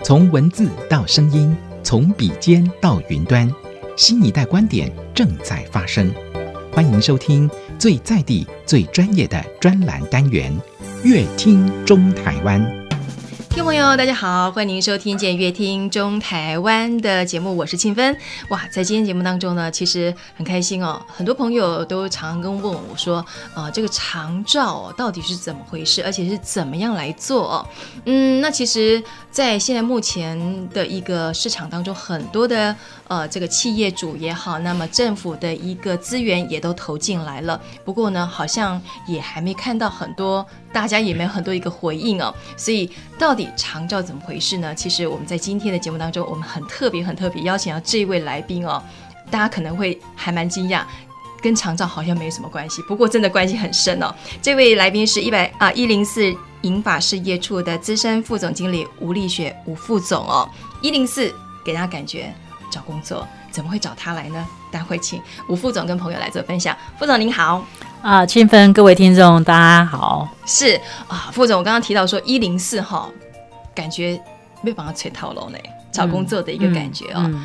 从文字到声音，从笔尖到云端，新一代观点正在发生。欢迎收听最在地、最专业的专栏单元《乐听中台湾》。 听众朋友大家好，欢迎您收听见乐听中台湾的节目，我是庆芬。哇，在今天节目当中呢，其实很开心哦，很多朋友都常跟问我说这个长照到底是怎么回事，而且是怎么样来做那其实在现在目前的一个市场当中，很多的这个企业主也好，那么政府的一个资源也都投进来了，不过呢好像也还没看到很多，大家也没有很多一个回应所以到底长照怎么回事呢？其实我们在今天的节目当中，我们很特别邀请到这一位来宾大家可能会还蛮惊讶，跟长照好像没什么关系，不过真的关系很深这位来宾是104银发事业处的资深副总经理吴丽雪吴副总104给大家感觉找工作，怎么会找他来呢？待会请吴副总跟朋友来做分享。副总您好。 庆芬，各位听众大家好。 是副总，我刚刚提到说104感觉没把它吹套楼呢，找工作的一个感觉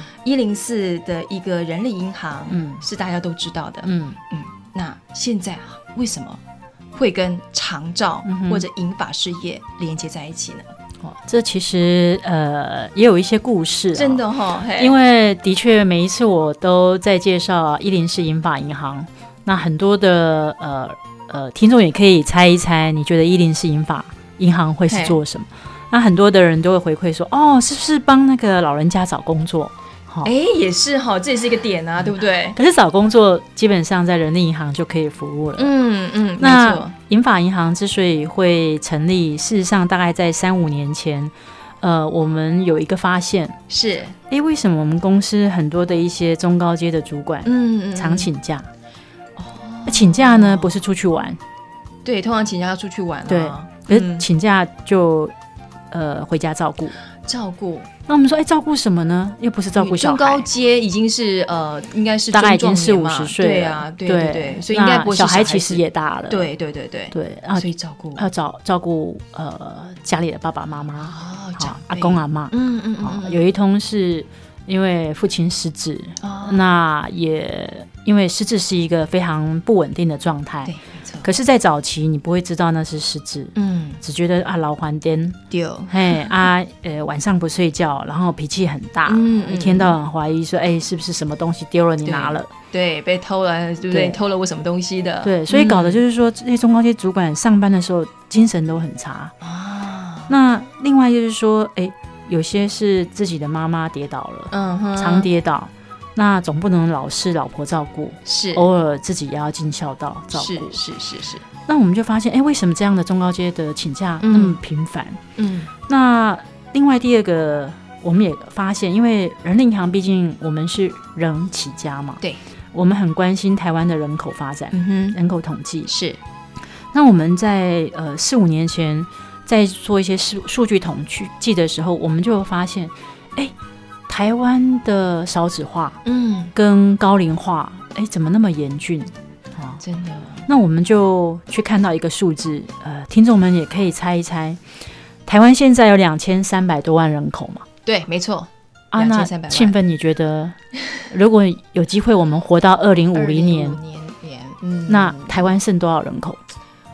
104的一个人力银行是大家都知道的那现在为什么会跟长照或者银发事业连接在一起呢？ 这其实也有一些故事真的因为的确每一次我都在介绍104银发银行，那很多的听众也可以猜一猜，你觉得104银发银行会是做什么？那很多的人都会回馈说，是不是帮那个老人家找工作？ 也是这也是一个点对不对？ 可是找工作基本上在人力银行就可以服务了。 那没错。 银发银行之所以会成立，事实上大概在3-5年前，我们有一个发现是， 为什么我们公司很多的一些中高阶的主管常请假？请假呢不是出去玩， 对，通常请假要出去玩对，可是请假就回家照顾。那我们说照顾什么呢？又不是照顾小孩。 中高阶已经是应该是大概已经40-50岁了。 对，所以应该不是小孩其实也大了。 对，所以要照顾家里的爸爸妈妈阿公阿嬷有一通是因为父亲失智那也因为失智是一个非常不稳定的状态， 对， 可是在早期你不会知道那是失智只觉得老还颠晚上不睡觉，然后脾气很大一天到晚怀疑说是不是什么东西丢了你拿了， 对，被偷了对不对？偷了我什么东西的， 对，所以搞的就是说这些中高阶主管上班的时候精神都很差那另外就是说有些是自己的妈妈跌倒了常跌倒，那总不能老是老婆照顾， 是偶尔自己也要尽孝道照顾， 是。 那我们就发现为什么这样的中高阶的请假那么频繁那另外第二个我们也发现，因为人力银行毕竟我们是人起家嘛， 对， 我们很关心台湾的人口发展人口统计是。 那我们在4-5年前在做一些数据统计的时候，我们就发现台湾的少子化跟高龄化怎么那么严峻真的。 那我们就去看到一个数字听众们也可以猜一猜，台湾现在有2300多万人口嘛？ 对，没错那庆芬你觉得如果有机会我们活到2050年那台湾剩多少人口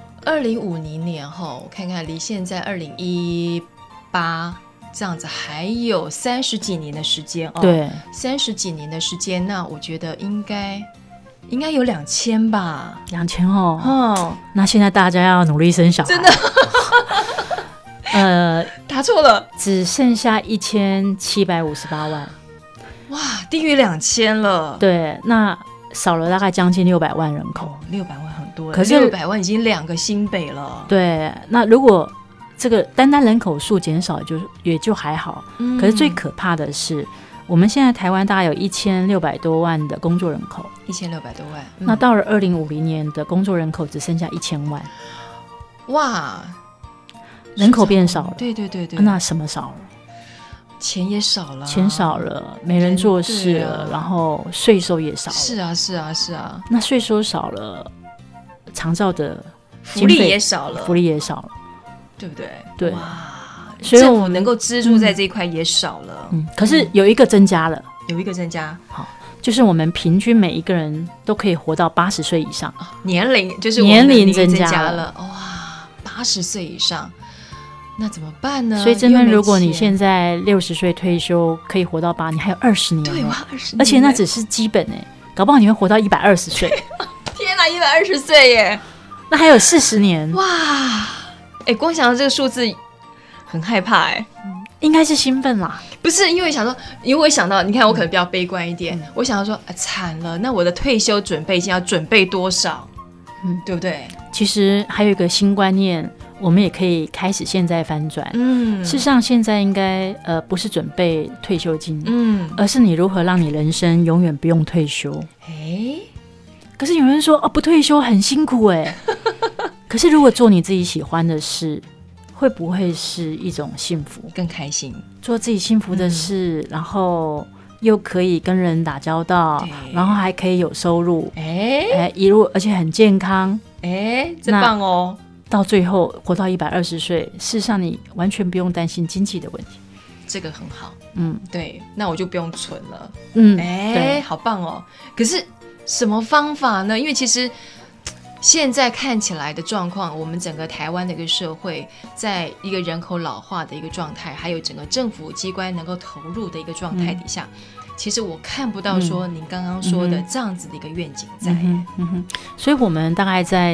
？2050年我看看离现在2018这样子还有30几年的时间对 ，30几年的时间，那我觉得应该有2000吧 ，2000那现在大家要努力生小孩， 真的答错了， 只剩下1758万， 哇，低于2000了。 对，那少了大概将近600万人口 ，600万很多了， 可是 600万已经2个新北了。 对，那如果这个单人口数减少也就还好可是最可怕的是我们现在台湾大概有1600多万的工作人口 ，1600多万那到了2050年的工作人口只剩下1000万， 哇， 人口变少了， 对， 那什么少了？ 钱也少了， 钱少了，没人做事了，然后税收也少了， 是啊， 那税收少了，长照的福利也少了， 福利也少了， 对不对？ 对， 哇， 所以政府能够资助在这一块也少了。 可是有一个增加了， 有一个增加， 好，就是我们平均每一个人都可以活到80岁以上， 年龄就是年龄增增加了，哇，80岁以上。那怎么办呢？ 所以真的，如果你现在60岁退休，可以活到8，你还有20年。 对，哇，20年， 而且那只是基本搞不好你会活到120岁。 天哪，120岁耶！ 那还有40年， 哇！光想到这个数字，很害怕应该是兴奋啦。 不是，因为我想到，你看我可能比较悲观一点，我想到说，惨了，那我的退休准备金要准备多少？对不对？ 其实还有一个新观念。我们也可以开始现在翻转。事实上现在应该不是准备退休金，而是你如何让你人生永远不用退休。可是有人说不退休很辛苦可是如果做你自己喜欢的事，会不会是一种幸福？ 更开心， 做自己幸福的事，然后又可以跟人打交道，然后还可以有收入，一路而且很健康， 真棒哦！ 到最后活到120岁，事实上你完全不用担心经济的问题， 这个很好。对，那我就不用存了。 对， 好棒哦！可是什么方法呢？因为其实现在看起来的状况，我们整个台湾的一个社会，在一个人口老化的一个状态，还有整个政府机关能够投入的一个状态底下，其实我看不到说您刚刚说的这样子的一个愿景在。 所以我们大概在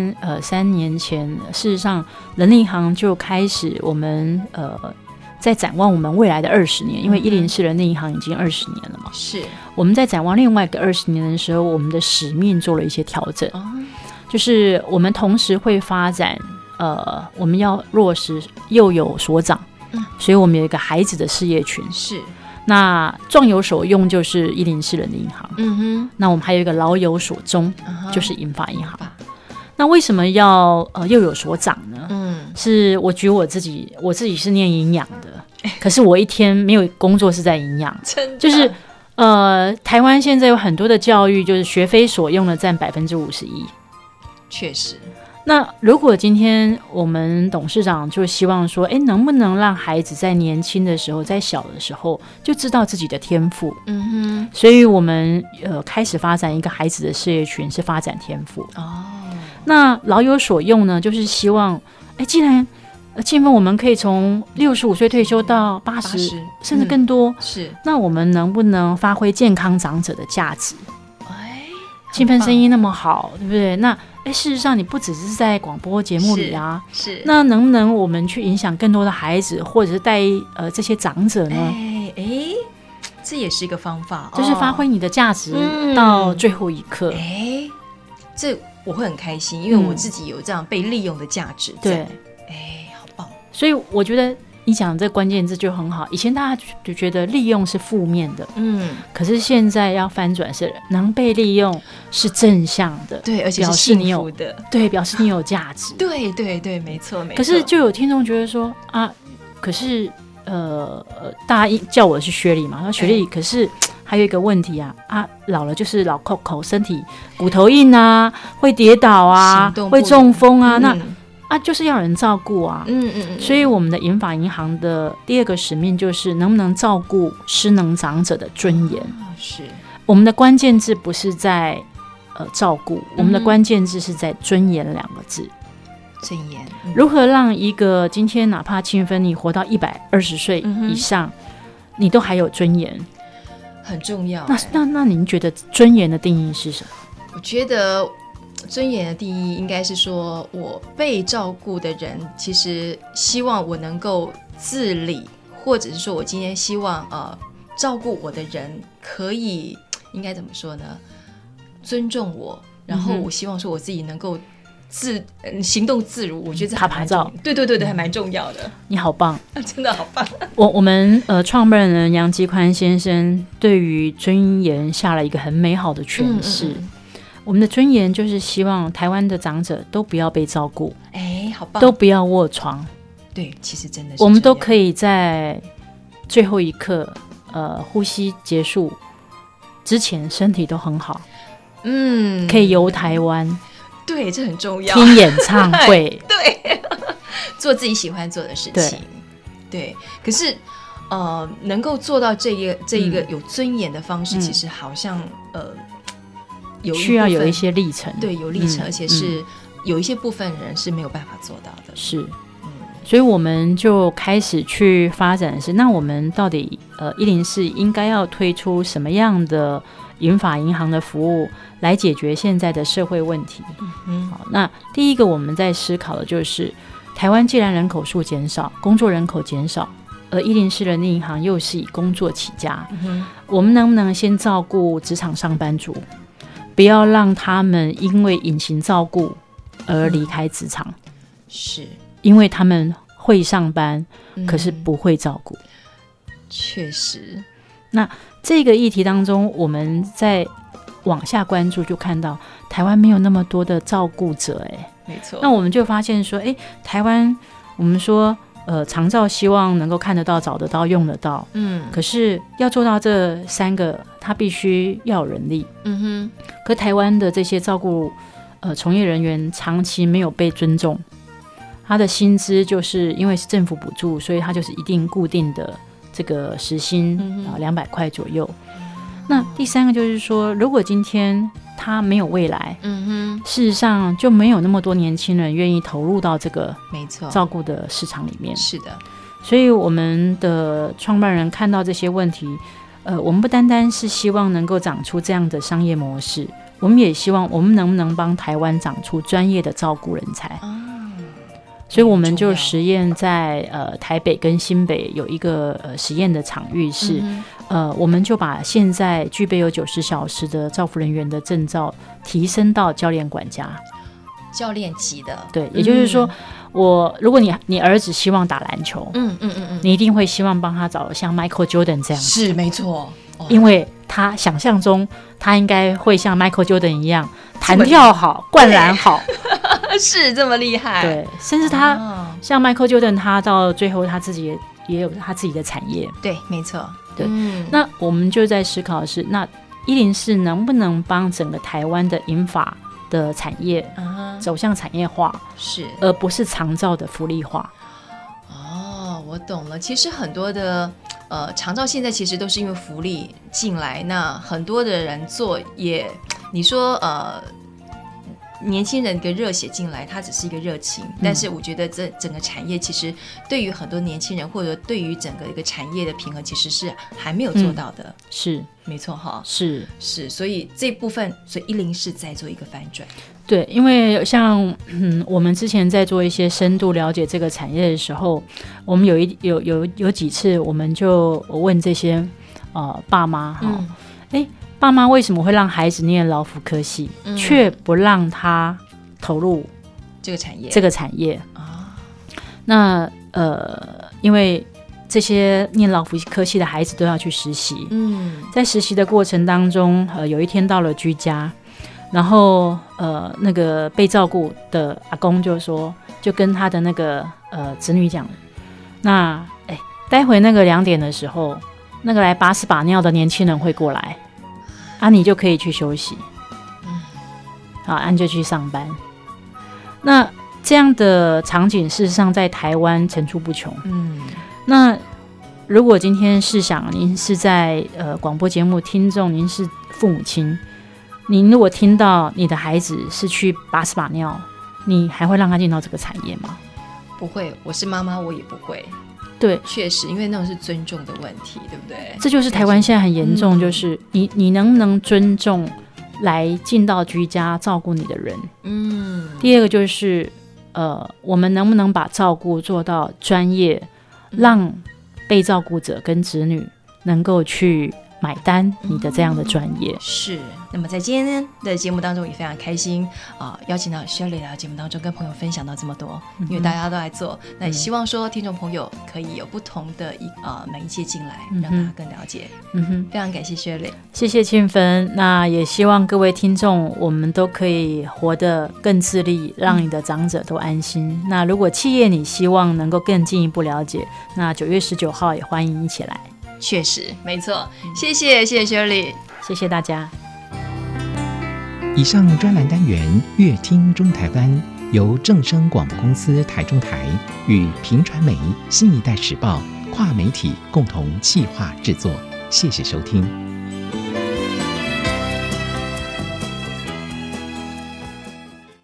3年前，事实上人力银行就开始我们在展望我们未来的20年，因为104人力银行已经20年了嘛。是我们在展望另外一个20年的时候，我们的使命做了一些调整。就是我们同时会发展我们要落实幼有所长，所以我们有一个孩子的事业群。是那壮有所用就是104人力银行，那我们还有一个老有所终，就是银发银行。那为什么要幼有所长呢？是我举我自己是念营养的，可是我一天没有工作是在营养，就是台湾现在有很多的教育就是学非所用的占51%， 确实。 那如果今天我们董事长就希望说，能不能让孩子在年轻的时候，在小的时候就知道自己的天赋？所以我们开始发展一个孩子的事业群，是发展天赋。那老有所用呢，就是希望，既然庆丰我们可以从65岁退休到80甚至更多，是那我们能不能发挥健康长者的价值？庆丰生意那么好，对不对？那事实上你不只是在广播节目里啊，是那能不能我们去影响更多的孩子，或者是带这些长者呢？ 这也是一个方法， 就是发挥你的价值到最后一刻。 这我会很开心，因为我自己有这样被利用的价值在。 对， 好棒！ 所以我觉得你讲这关键字就很好。以前大家就觉得利用是负面的，可是现在要翻转是能被利用是正向的， 对，而且是幸福的， 对，表示你有价值。 对对对，没错没错。 可是就有听众觉得说可是大家叫我是学历嘛，说学历，可是还有一个问题老了就是老扣扣，身体骨头硬啊，会跌倒啊，会中风啊，那就是要有人照顾啊。所以我们的银发银行的第二个使命就是能不能照顾失能长者的尊严。是我们的关键字不是在照顾，我们的关键字是在尊严2个字。 尊严， 如何让一个今天哪怕庆丰你活到120岁以上，你都还有尊严， 很重要。 那您觉得尊严的定义是什么？ 我觉得尊严的定义应该是说，我被照顾的人其实希望我能够自理，或者是说我今天希望照顾我的人可以应该怎么说呢？尊重我，然后我希望说我自己能够行动自如，我觉得这拍照， 对对对对，还蛮重要的。 你好棒， 真的好棒。 我们创办人杨基宽先生对于尊严下了一个很美好的诠释。我们的尊严就是希望台湾的长者都不要被照顾， 好棒， 都不要卧床。 对，其实真的是我们都可以在最后一刻呼吸结束之前身体都很好，可以游台湾。 对，这很重要。 听演唱会， 对，做自己喜欢做的事情。 对，可是能够做到这一个有尊严的方式，其实好像需要有一些历程， 对，有历程，而且是有一些部分人是没有办法做到的， 是。所以我们就开始去发展是，那我们到底104应该要推出什么样的银发银行的服务来解决现在的社会问题？好，那第一个我们在思考的就是，台湾既然人口数减少，工作人口减少，而104人力银行又是以工作起家，我们能不能先照顾职场上班族，不要让他们因为隐形照顾而离开职场？ 是。 因为他们会上班，可是不会照顾。 确实。 那这个议题当中，我们在往下关注，就看到台湾没有那么多的照顾者。 没错。 那我们就发现说，台湾我们说长照希望能够看得到、找得到、用得到，可是要做到这3个，它必须要有人力。可台湾的这些照顾从业人员长期没有被尊重。他的薪资就是因为是政府补助，所以他就是一定固定的这个时薪200块左右。那第3个就是说，如果今天他没有未来，事实上就没有那么多年轻人愿意投入到这个照顾的市场里面。 是的， 所以我们的创办人看到这些问题，我们不单单是希望能够长出这样的商业模式，我们也希望我们能不能帮台湾长出专业的照顾人才。所以我们就实验在台北跟新北有一个实验的场域是，我们就把现在具备有90小时的照服人员的证照提升到教练管家， 教练级的。 对，也就是说，如果你儿子希望打篮球，你一定会希望帮他找像 Michael Jordan 这样子。 是没错。 因为他想象中他应该会像 Michael Jordan 一样弹跳好、灌篮好。 是这么厉害。 对，甚至他像 Michael Jordan， 他到最后他自己也有他自己的产业。 对，没错。 对，那我们就在思考的是，那104能不能帮整个台湾的银发的产业走向产业化， 是， 而不是长照的福利化。 我懂了。其实很多的长照现在其实都是因为福利进来，那很多的人做也，你说年轻人的热血进来，它只是一个热情，但是我觉得这整个产业其实对于很多年轻人，或者对于整个一个产业的平衡，其实是还没有做到的。 是， 没错哈， 是， 所以这部分，所以104在做一个翻转。 对，因为像我们之前在做一些深度了解这个产业的时候，我们有几次，我们就问这些爸妈爸妈为什么会让孩子念劳福科系，却不让他投入这个产业那因为这些念劳福科系的孩子都要去实习，在实习的过程当中，有一天到了居家，然后那个被照顾的阿公就跟他的那个子女讲，那待会那个2点的时候，那个来把屎把尿的年轻人会过来。你就可以去休息，好，你就去上班。那这样的场景事实上在台湾层出不穷。那如果今天试想您是在广播节目听众，您是父母亲，您如果听到你的孩子是去把屎把尿，你还会让他进到这个产业吗？ 不会，我是妈妈，我也不会。 对， 确实，因为那种是尊重的问题，对不对？ 这就是台湾现在很严重，就是你能不能尊重来进到居家照顾你的人？第二个就是我们能不能把照顾做到专业，让被照顾者跟子女能够去买单你的这样的专业。 是。那么在今天的节目当中也非常开心邀请到 Shirley 来到节目当中跟朋友分享到这么多，因为大家都来做，那也希望说听众朋友可以有不同的媒介进来，让大家更了解。非常感谢 Shirley， 谢谢庆芬。那也希望各位听众我们都可以活得更自立，让你的长者都安心。那如果企业你希望能够更进一步了解，那9月19号也欢迎一起来。 确实没错，谢谢 Shirley， 谢谢大家。 以上专栏单元乐听中台湾由正声广播公司台中台与屏传媒新一代时报跨媒体共同企划制作，谢谢收听。